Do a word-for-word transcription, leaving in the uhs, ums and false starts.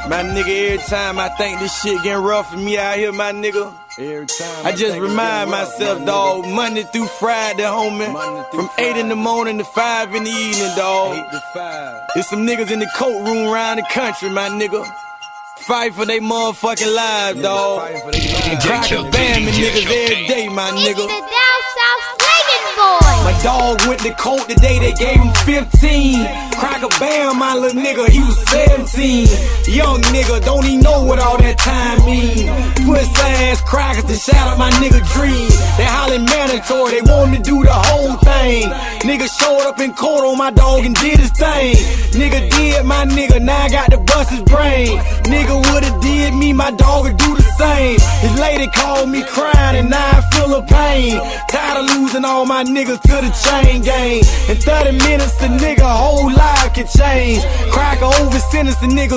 My nigga, every time I think this shit getting rough for me out here, my nigga, every time I, I just remind myself, dawg, Monday through Friday, homie, from eight in the morning to five in the evening, dawg. eight to five. There's some niggas in the courtroom around the country, my nigga. Fight for they motherfucking lives, dawg. Crack a bam and niggas every day, my nigga. It's the down south slinging boy. My dog went to court today, they gave him fifteen. Crack a bam, my little nigga, he was seventeen. Young nigga, don't even know what all that time mean. Puss ass crackers to shout out my nigga dream. They hollering mandatory, they want him to do the whole thing. Nigga showed up in court on my dog and did his thing. Nigga did my nigga, now I got to bust his brain. Nigga would've did me, my dog would do the same. His lady called me crying and now I feel the pain. Tired of losing all my niggas to the chain gang. In thirty minutes the nigga whole life can change. Cracker over sentence the nigga